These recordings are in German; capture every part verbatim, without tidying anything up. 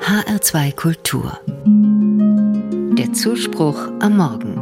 H R zwei Kultur. Der Zuspruch am Morgen.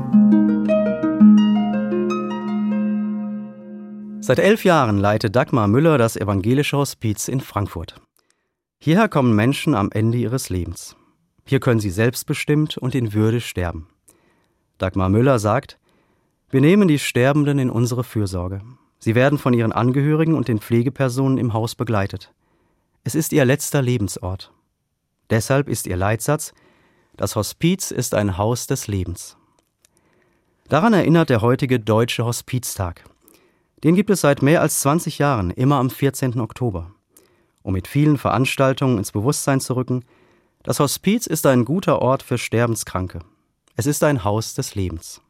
Seit elf Jahren leitet Dagmar Müller das evangelische Hospiz in Frankfurt. Hierher kommen Menschen am Ende ihres Lebens. Hier können sie selbstbestimmt und in Würde sterben. Dagmar Müller sagt: Wir nehmen die Sterbenden in unsere Fürsorge. Sie werden von ihren Angehörigen und den Pflegepersonen im Haus begleitet. Es ist ihr letzter Lebensort. Deshalb ist ihr Leitsatz: Das Hospiz ist ein Haus des Lebens. Daran erinnert der heutige Deutsche Hospiztag. Den gibt es seit mehr als zwanzig Jahren, immer am vierzehnten Oktober. Um mit vielen Veranstaltungen ins Bewusstsein zu rücken: Das Hospiz ist ein guter Ort für Sterbenskranke. Es ist ein Haus des Lebens.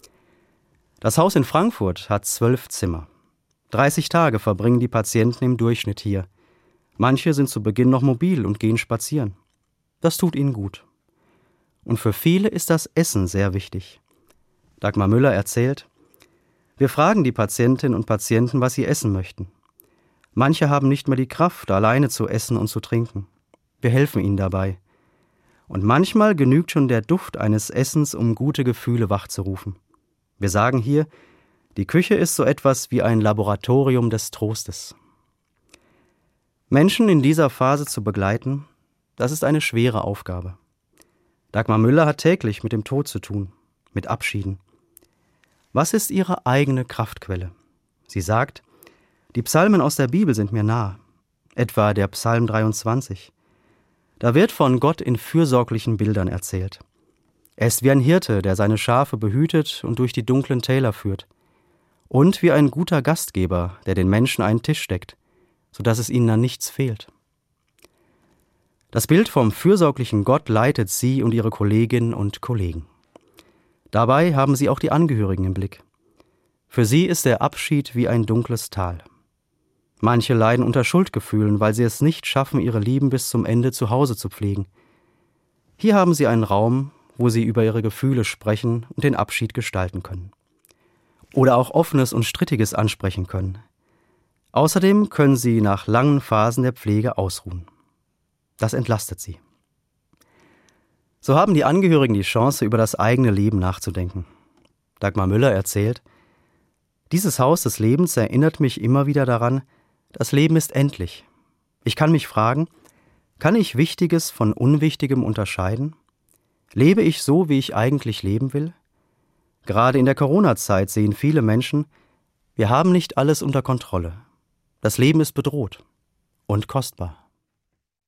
Das Haus in Frankfurt hat zwölf Zimmer. dreißig Tage verbringen die Patienten im Durchschnitt hier. Manche sind zu Beginn noch mobil und gehen spazieren. Das tut ihnen gut. Und für viele ist das Essen sehr wichtig. Dagmar Müller erzählt: Wir fragen die Patientinnen und Patienten, was sie essen möchten. Manche haben nicht mehr die Kraft, alleine zu essen und zu trinken. Wir helfen ihnen dabei. Und manchmal genügt schon der Duft eines Essens, um gute Gefühle wachzurufen. Wir sagen hier, die Küche ist so etwas wie ein Laboratorium des Trostes. Menschen in dieser Phase zu begleiten, das ist eine schwere Aufgabe. Dagmar Müller hat täglich mit dem Tod zu tun, mit Abschieden. Was ist ihre eigene Kraftquelle? Sie sagt: Die Psalmen aus der Bibel sind mir nah, etwa der Psalm dreiundzwanzig. Da wird von Gott in fürsorglichen Bildern erzählt. Er ist wie ein Hirte, der seine Schafe behütet und durch die dunklen Täler führt. Und wie ein guter Gastgeber, der den Menschen einen Tisch deckt, sodass es ihnen an nichts fehlt. Das Bild vom fürsorglichen Gott leitet sie und ihre Kolleginnen und Kollegen. Dabei haben sie auch die Angehörigen im Blick. Für sie ist der Abschied wie ein dunkles Tal. Manche leiden unter Schuldgefühlen, weil sie es nicht schaffen, ihre Lieben bis zum Ende zu Hause zu pflegen. Hier haben sie einen Raum, wo sie über ihre Gefühle sprechen und den Abschied gestalten können. Oder auch Offenes und Strittiges ansprechen können. Außerdem können sie nach langen Phasen der Pflege ausruhen. Das entlastet sie. So haben die Angehörigen die Chance, über das eigene Leben nachzudenken. Dagmar Müller erzählt: Dieses Haus des Lebens erinnert mich immer wieder daran, das Leben ist endlich. Ich kann mich fragen: Kann ich Wichtiges von Unwichtigem unterscheiden? Lebe ich so, wie ich eigentlich leben will? Gerade in der Corona-Zeit sehen viele Menschen: Wir haben nicht alles unter Kontrolle. Das Leben ist bedroht und kostbar.